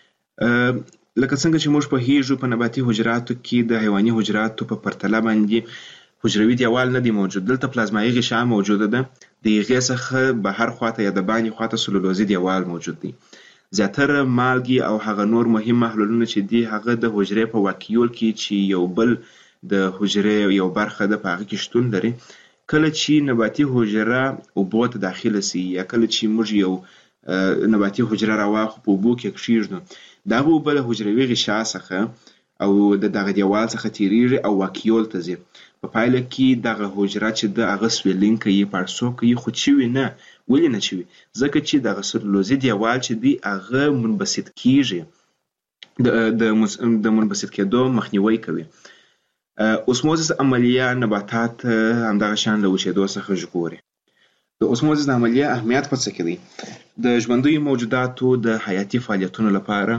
لکه څنګه چې موږ پوهیږو په نباتي حجراتو کې د حیواني حجراتو په پرتله باندې حجروي دیوال نه دی موجود. دلته پلازمایي غشا موجوده ده. د هغې څخه بهر خواته یا د باندې خواته سلولوزي دیوال موجود دی. زیاتره مالګې او هغه نور مهم محلولونه چې دي هغه د حجرې په واکیول کې چې یو بل د حجرې یو برخه ده په هغه کې شتون لري. کله چې نباتي حجره اوبو ته داخله سي یا کله چې موږ یو نباتي حجره راواخلو په اوبو کې کښېږدو دغه اوبه د حجروي غشا څخه او د دغه دیوال څخه تیریږي او واکیول ته ځي. په پایله کې دغه حجره چې د هغه سویلینګ کوي پړسوب کوي خو چوي نه. ولې نه چوي؟ ځکه چې دغه سلولوزي دیوال چې دی هغه منبسط کیږي د منبسط کېدو مخنیوی کوي. اوسموزس عملیه نباتات همدغه شان له وچېدو څخه ژغوري. د اوسموزس عملیه اهمیت په څه کې دی؟ د ژوندیو موجوداتو د حیاتي فعالیتونو لپاره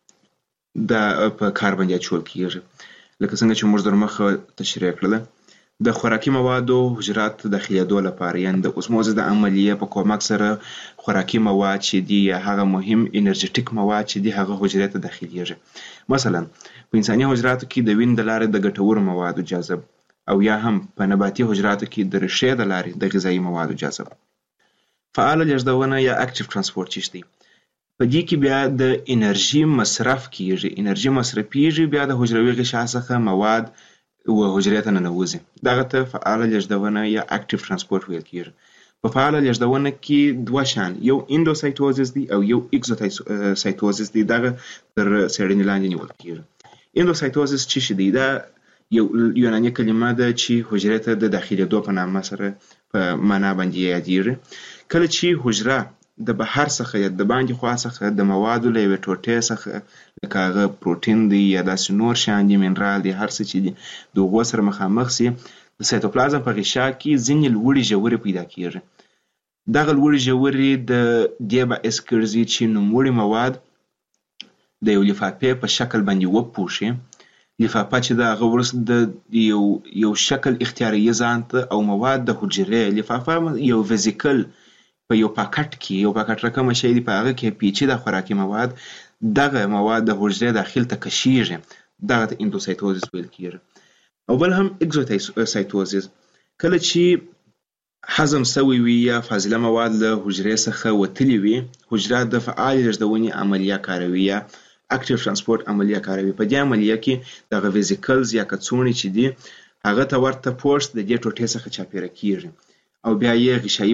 په کار باندې اچول کیږي. لکه څنګه چې موږ در مخه تشریح کړله د خوراکي موادو حجرات داخلېدو لپاره یعنې د اوسموزس د عملیې په کومک سره خوراکي مواد چې دي یا هغه مهم انرژیټیک مواد چې دي هغه حجرې ته داخلېږي. مثلا په انساني حجراتو کې د وینې د لارې د ګټورو موادو جذب او یا هم په نباتي حجراتو کې د ریښې د لارې د غذایي موادو جذب. فعاله لېږدونه یا اکټیو ترانسپورټ چې دی په دې کې بیا د انرژي مصرف کیږي. انرژي مصرفیږي بیا د حجروي غشا څخه مواد و حجرې ته ننوځي. دغه ته فعاله لېږدونه یا اکټیو ترانسپورټ ویل کیږي. په فعاله لېږدونه کې دوه شان یو اندوسایتوزس دی او یو اکزوسایتوزس دی. دغه تر څېړنې لاندې نیول کیږي. اندوسایتوزس څه شی دی؟ دا یو یوناني کلمه ده چې حجرې ته د داخلېدو په نامه سره په معنا باندې یادېږي. کله چې حجره د بهر څخه یا د باندې خوا څخه د موادو له یوې ټوټې څخه لکه هغه پروټین دی یا داسې نور شیان دي منرال دی هر څه چې دي د هغو سره مخامخ سي د سایتوپلازم په غشا کې ځینې لوړې ژورې پیدا کیږي. دغه لوړې ژورې د دې باعث ګرځي چې نوموړي مواد د یو لفافې په شکل باندې وپوښي. لفافه چې د هغه وروسته د یو شکل اختیاروي ځان ته او مواد د حجرې لفافه یو ویزیکل په یو پاکټ کې یو پاکټ رقم شی دی په هغه کې پیچیده خوراکي مواد دغه مواد د حجرې داخل ته کشیږي. دغه ته اندوسایتوزس ویل کیږي. او بل هم اکزوسایتوزس کله چې هضم سوی وي یا فاضله مواد له حجرې څخه وتلي وي حجره د فعال لېږدونې عملیه کاروي یا اکټیو ترانسپورټ عملیه کاروي. په دې عملیه کې دغه ویزیکلز یا کڅوړې چې دي هغه ته ورته پوسټ د دې ټوټې څخه چاپیره کیږي او بیا یې غشایي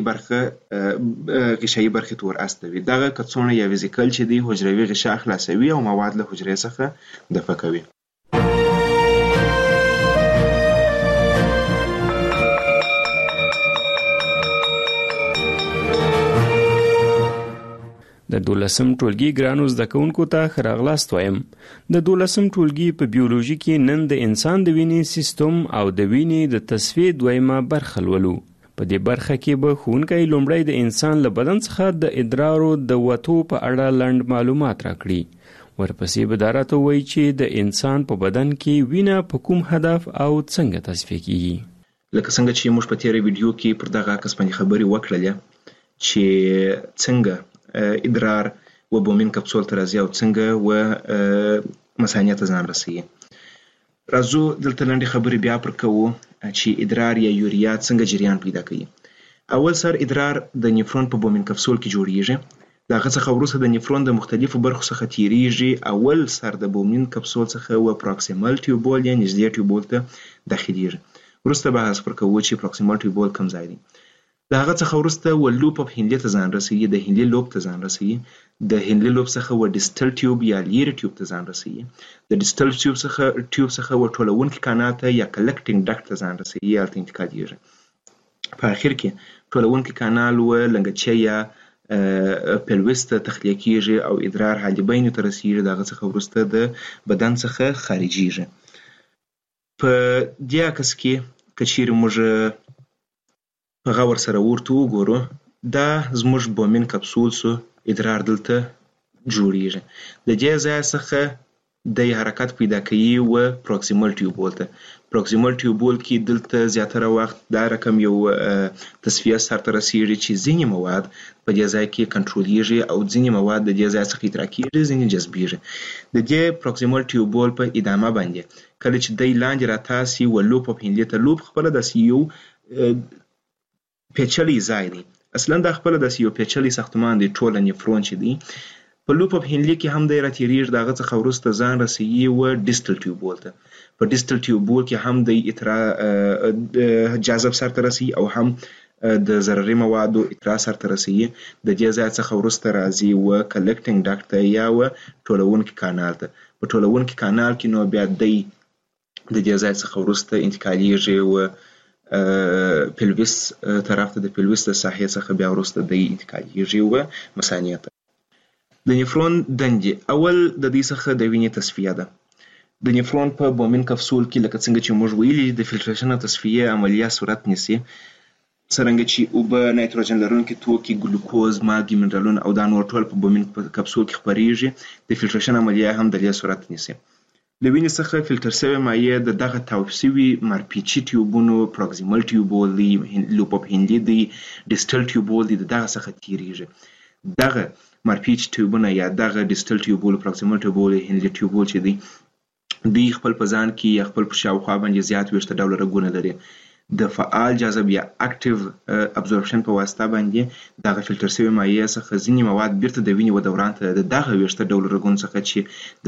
برخې ته ور استوي. دغه کڅوړه یا ویزیکل چې دی حجروي غشا خلاصوي او مواد له حجرې څخه دفع کوي. د 12م ټولګي ګرانو زده کوونکو ته ښه راغلاست وایم. د 12م ټولګي په بیولوژي کې نن د انسان د وینې سیستم او د وینې د تصفیې دویمه برخه لولو. په دې برخه کې به ښوونکی لومړی د انسان له بدن څخه د ادرارو د وتو په اړه لنډ معلومات راکړي. ورپسې به دا راته ووایي چې د انسان په بدن کې وینه په کوم هدف او څنګه تصفیه کیږي. لکه څنګه چې موږ په تیره ویډیو کې پر دغه عکس باندې خبرې وکړلې چې څنګه ادرار و بومین کپسول ته راځي او څنګه و مثانې ته ځان رسوي. راځو دلته لنډې خبرې بیا پر کوو چې ادرار یا یوریا څنګه جریان پیدا کوي. اول سر ادرار د نیفرون په بومین کپسول کې جوړیږي. د هغه څخه وروسته د نیفرون د مختلفو برخو څخه تیریږي. اول سر د بومین کپسول څخه و پروکسیمل ټیوبول یا نږدې ټیوبول ته داخلیږي. وروسته بحث پر کوو چې پروکسیمل ټیوبول کوم ځای دی. د هغه څخه وروسته و لوپ اف هینلې ته ځان رسوي. د هینلې لوب ته ځان رسوي. د هینلې لوب څخه و ډیسټل ټیوب یا لیرې ټیوب ته ځان رسوي. د ډیسټل ټیوب څخه و ټولونکي کانال ته یا کلکټینګ ډکټ ته ځان رسوي یا ته انتقالېږي. په اخر کې ټولونکي کانال و لنګچې یا پلوس ته تخلیه کیږي او ادرار حالبینو ته رسیږي. د هغه څخه وروسته د بدن څخه خارجیږي. په دې عکس کې که چیرې موږ په غور سره ورته وګورو، دا زموږ بومین کپسول سو ادرار دلته جوړیږي. د دې ځای څخه د حرکت پیدا کوي و پروکسیمل ټیوبول ته. پروکسیمل ټیوبول کې دلته زیاتره وخت دا رقم یو تصفیه سرته رسیږي چې ځینې مواد په دې ځای کې کنټرولېږي او ځینې مواد د دې ځای څخه ادرار کېږي، ځینې جذبېږي. د دې پروکسیمل ټیوبول په ادامه باندې کله چې دی لاندې راتاسي و لوپ اف هینلې ته، لوپ خپله داسې یو پیچلی ځای دی. اصلا دا خپله داسې یو پیچلی ساختمان دی. ټوله نیفرون چې دی په لوپ اف هینلې کې هم دی راتېرېږي. د هغه څخه وروسته ځان رسوي و ډیسټل ټیوبول ته. په ډیسټل ټیوبول کې هم دی جاذب سرته رسوي او هم د ضرري موادو اطراء سرته رسوي. د دې ځای څخه وروسته راځي و کلکټینګ ډکټ ته یا و ټولونکي کانال ته. په ټولونکي کانال کې نو بیا دی د دې ځای څخه وروسته انتقالېږي و پلویس طرف ته. د پلویس د ساحې څخه بیا وروسته دی انتقالېږي و مثانې ته. د نیفرون دندې اول د دې څخه د وینې تصفیه ده. د نیفرون په بومین کپسول کې لکه څنګه چې موږ ویلي د فلټریشن او تصفیې عملیه صورت نیسي. څرنګه چې اوبه، نایتروجن لرونکي توکي، ګلوکوز، مالګې، منرالونه او دا نور ټول په بومین کپسول کې خپریږي. د فلټریشن عملیه هم د دې صورت نیسي. د وینې څخه فلټر شوی مایع د دغه تاو شوي مارپیچي ټیوبونو، پروکسیمل ټیوبول دی، لوپ اف هینلې دی، ډیسټل ټیوبول دی، د دغه څخه تیریږي. دغه مارپیچ ټیوبونه یا دغه ډیسټل ټیوبول، پروکسیمل ټیوبول، هینلې ټیوبول چې دی دوی خپل په ځان کې یا خپل په شاوخوا باندې زیات ویشته ډوله رګونه لري. د فعال جاذب یا اکټیو ابزورپشن په واسطه باندې دغه فلټر شوی مایع څخه ځینې مواد بیرته د وینې و دوران ته د دغه ویشته ډوله رګونو څخه چې د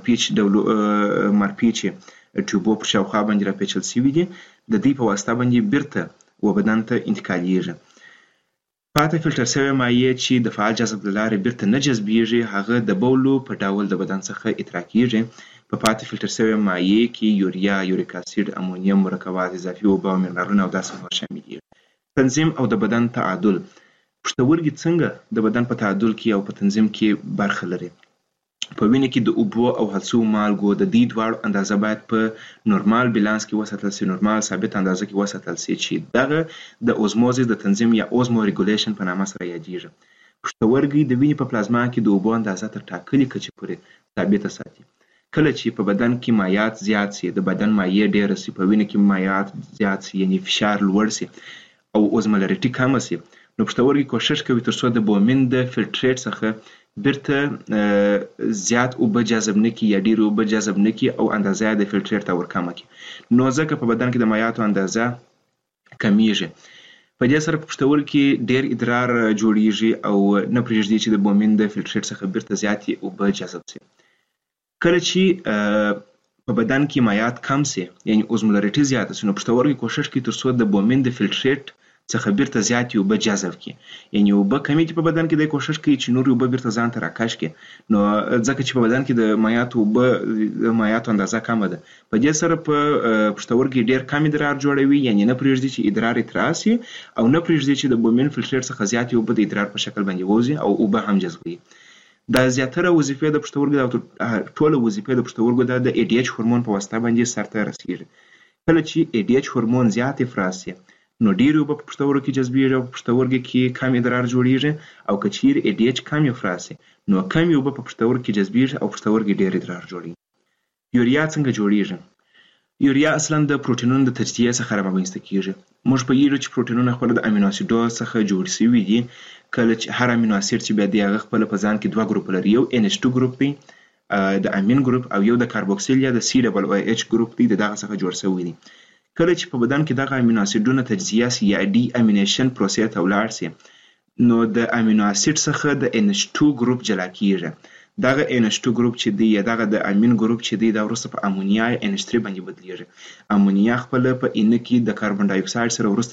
مارپیچ ټیوبو په شاوخوا باندې راپیچل شوي دي د دې په واسطه باندې بیرته و بدن ته انتقالېږي. پاتې فلټر شوی مایع چې د فعال جاذب له لارې بیرته نه جذبېږي هغه د بولو په ډول د بدن څخه اطراء کېږي. په پاتې فلټر شوی مایع کې یوریا، یوریک اسید، امونیم، مرکبات اضافي اوبه او منرالونه او داسې نور شامل دي. تنظیم او د بدن تعادل. پښتورګي څنګه د بدن په تعادل کې او په تنظیم کې برخه لري. په وینې کې د اوبو او هلڅو مالګو د دې دواړو اندازه باید په نورمال بیلانس کې وساتل شي، نورمال ثابت اندازه کې وساتل شي چې دغه د اوزموزس د تنظیم یا اوزمو ریګولیشن په نامه سره یادېږي. پښتورګي د وینې په پلازما کې د اوبو اندازه تر ټاکلې کچې پورې ثابته ساتي. کله چې په بدن کې مایعات زیات شي، د بدن مایع ډېره شي، په وینې کې مایعات زیات شي یعنې فشار لوړ شي او اوزمولریټي کمه شي، نو پښتورګي کوشش کوي تر څو د بومین د فلټریټ څخه بیرته زیات اوبه جذب نه کړي یا ډېرې اوبه جذب نه کړي او اندازه یې د فلټریټ ته ورکمه کړي. نو ځکه په بدن کې د مایعاتو اندازه کمیږي. په دې سره په پښتورګي کې ډېر ادرار جوړیږي او نه پرېږدي چې د بومین د فلټریټ څخه بیرته زیاتې اوبه جذب شي. کله چې په بدن کې مایعات کم شي یعنې اوزمولریټي زیاته شي، نو پښتورګي کوشش کوي تر څو د بومین د فلټریټ څخه بیرته زیاتې اوبه جذب کړي. یعنې اوبه کمې دي په بدن کې، دی کوشش کوي چې نورې اوبه بیرته ځان ته راکش کړي. نو ځکه چې په بدن کې د مایعاتو اندازه کمه ده، په دې سره په پښتورګي ډېر کم ادرار جوړوي، یعنې نه پرېږدي چې ادرار اترا سي او نه پرېږدي چې د بومین فلټر څخه زیاتې اوبه د ادرار په شکل باندې ووځي او اوبه هم جذبوي. دا زیاتره وظیفې د پښتورګو او ټوله وظیفې د پښتورګو د ADH هورمون په واسطه باندې سرته رسیږي. کله چې ADH هورمون زیات افراز شي نو ډېرې اوبه په پښتورګو کې جذبېږي او په پښتورګو کې کم ادرار جوړېږي، او که چیرې ADH کم افراز شي نو کمې اوبه په پښتورګو کې جذبېږي او پښتورګي ډېر ادرار جوړوي. یوریا څنګه جوړېږي؟ یوریا اصلا د پروټینونو د تجزیې څخه رامنځته کېږي. موږ پوهېږو چې پروټینونه خپله د امینو اسیدو څخه جوړ شوي دي. کله چې هر امینو اسید چې بیا دی هغه خپله په ځان کې 2 ګروپ لري، یو NH2 ګروپ دی د امین ګروپ، او یو د کاربوکسیل یا د COOH ګروپ دی د دغه څخه جوړ شوی دی. کله چې په بدن کې دغه امینو اسیدونه تجزیه سي یا ډي امینیشن پروسې ته ولاړ سي نو د امینو اسید څخه د NH2 ګروپ جلا کېږي. دغه NH2 ګروپ چې دی یا دغه د امین ګروپ چې دی دا وروسته په امونیا NH3 باندې بدلیږي. امونیا خپله په اینه کې د کاربن ډای اکساید سره وروسته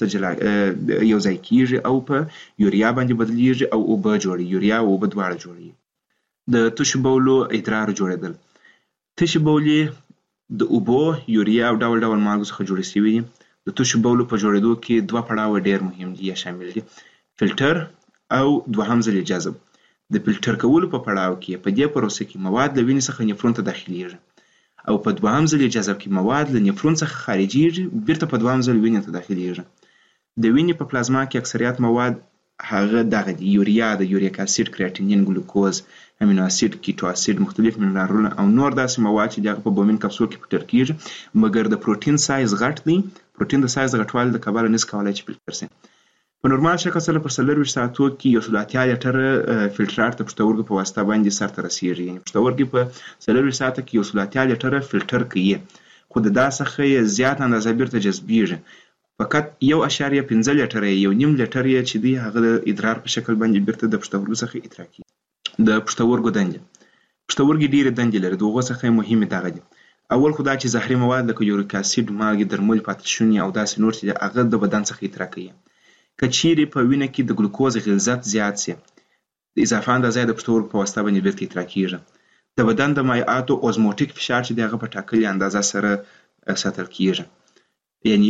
یو ځای کېږي او په یوریا باندې بدلیږي او اوبه جوړي. یوریا او اوبه دواړه جوړي. د تشو بولو ادرار جوړېدل. تشو بولې د اوبو، یوریا او ډول ډول مالګو څخه جوړې شوي دي. د تشو بولو په جوړېدو کې 2 پړاوه ډېر مهم دي یا شامل دي: فلټر او دوهم ځل جذب. د فلټر کولو په پړاو کې په دې پروسه کې مواد له وینې څخه نفرون ته داخليږي او په دوهم ځل جذب کې مواد له نفرون څخه خارجيږي بیرته په دوهم ځل وینې ته داخليږي. د وینې په پلازما کې اکثریت مواد هغه دغه دي: یوریا، د یوریک اسید، کریاتینین، ګلوکوز، امینو اسید، کیټو اسید، مختلف منرالونه او نور داسې مواد چې دغه په بومین کپسول کې فلټر کیږي. مګر د پروتین سایز غټ دی. پروتین د سایز غټوالي د کبله نس کولای چې فلټر شي. په نورمال شکل سره په 24 ساعتو کې 180 لیټره فلټرات د پښتورګو په واسطه باندې سرته رسیږي. یعنې پښتورګي په 24 ساعته کې 180 لیټره فلټر کوي، خو د دا څخه یې زیات اندازه بیرته جذبېږي. فقط 1.5 لیټره یو نیم لیټر یې چې دی هغه د ادرار په شکل باندې بیرته د پښتورګو څخه ادرار کیږي. د پښتورګو دندې. پښتورګي ډېرې دندې لري، د هغو څخه مهمې دغه دي: اول خو دا چې زهري مواد لکه یوریک اسید، مالګې، درمل، پاتشوني او داسې نور چې هغه د بدن څخه ادرار کوي. که چیرې په وینه کې د ګلوکوز غلظت زیات شي د اضافه اندازه د پښتورګو په واسطه باندې بیرته ادرار کیږي. د بدن د مایعاتو اوزموټیک فشار چې د هغه په ټاکلې اندازه سره ساتل کیږي. یعنې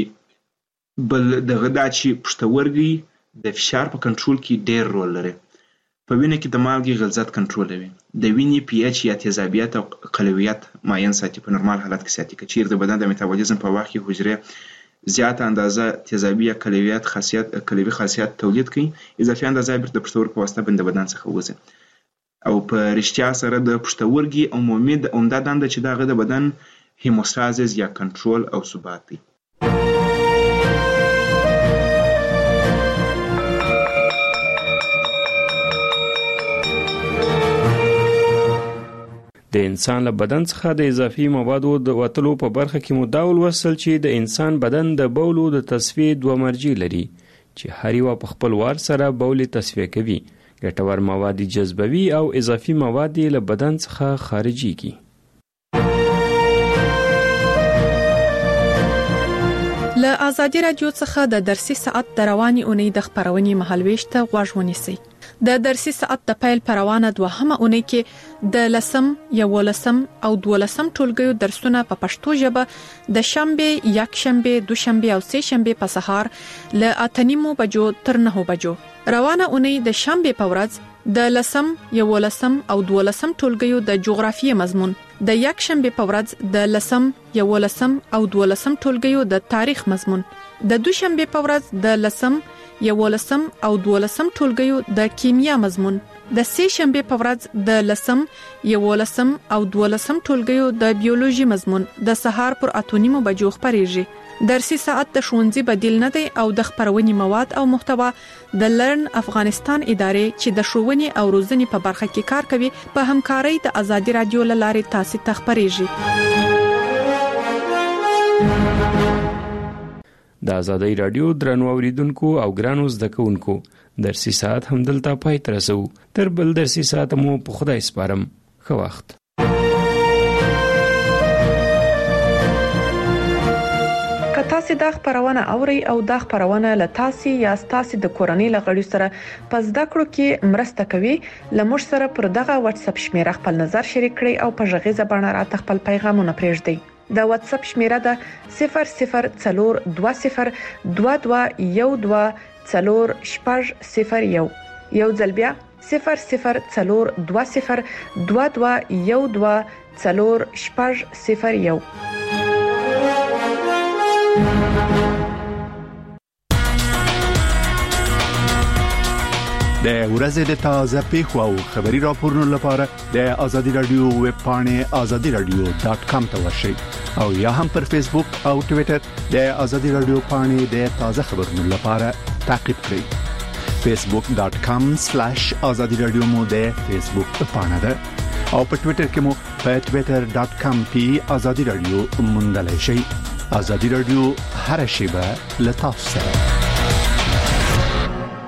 بل دغه دا چې پښتورګي د فشار په کنټرول کې ډېر رول لري. په وینه کې د مالګې غلظت کنټرولوي. د وینې PH یا تیزابیت او قلویت ماین ساتي، په نورمال حالت کې ساتي. که چیرې د بدن د میتابولیزم په وخت کې حجرې زیاته اندازه تیزابي یا قلوي خاصیت تولید کوي، اضافي اندازه بیرته د پښتورګو په واسطه باندې د بدن څخه وځي. او په رښتیا سره د پښتورګي عمومي عمده دنده چې دغه د بدن هیموستازیس یا کنټرول او ثبات دی. د انسان له بدن څخه د اضافي موادو د وتلو په برخه کې مو دا ولوستل چې د انسان بدن د بولو د تصفیې 2 مرجع لري چې هر یو په خپل وار سره بول تصفیه کوي، ګټور مواد جذبوي او اضافي مواد له بدن څخه خارجيږي. له آزادي رادیو څخه د درسي ساعت د رواني اونۍ د خبرونې مهالويش ته غوږ ونیسئ. د درسي ساعت د پیل پروانه دوهمه اونۍ کې د 10 11 او 12 ټولګیو درسونه په پښتو ژبه د شنبه، یکشنبه، دوشنبه او سه شنبه په سهار له 8:30 بجو تر 9 بجو. روانه اونۍ د شنبه په ورځ د 10 11 او 12 ټولګیو د جغرافیې مضمون، د یکشنبه په ورځ د 10 11 او 12 ټولګیو د تاریخ مضمون، د دوشنبه په ورځ د 10 11 او 12 ټولګیو د کیمیا مضمون، د سه شنبه په ورځ د 10 11 او 12 ټولګیو د بیولوژي مضمون د سهار پر 8:30 بجو خبريږي. درسي ساعت د ښوونځي بدیل نه دی او د خبرونې مواد او محتوا د لرن افغانستان ادارې چې د ښوونې او روزنې په برخه کې کار کوي په همکارۍ د آزادي رادیو لارې تاسو ته خبريږي. د آزادۍ رادیو درنو اوریدونکو او ګرانو زده کوونکو، درسي ساعت هم دلته پای ته رسو. تر بل درسي ساعت مو په خدای سپارم. ښه وخت. که تاسو چې دا خبرونه اوري او دا خبرونه لتاسي یا ستاسي د کورنۍ لغړي سره پس د کړو کې مرسته کوي لمر سره پر دغه واتس اپ شمیره خپل نظر شریک کړئ او په ژغې زبانه راته خپل پیغامونه پرېږدئ د واتس اپ شمیره ده 002012124001 یو ځل بیا 002022124001 د ورځې د تازه پیښو او خبري راپورونو لپاره د آزادي رادیو ویب پاڼه azadiradio.com ته ورشئ او یا هم پر فیسبوک او ټوئیټر د آزادي رادیو پاڼه د تازه خبرونو لپاره تعقیب کړئ facebook.com/azadi radio مو د فیسبوک پاڼه ده او په ټوئیټر کې مو په twitter.com/azadi radio موندلای شئ. آزادي رادیو هر شیبه لتاسو سره.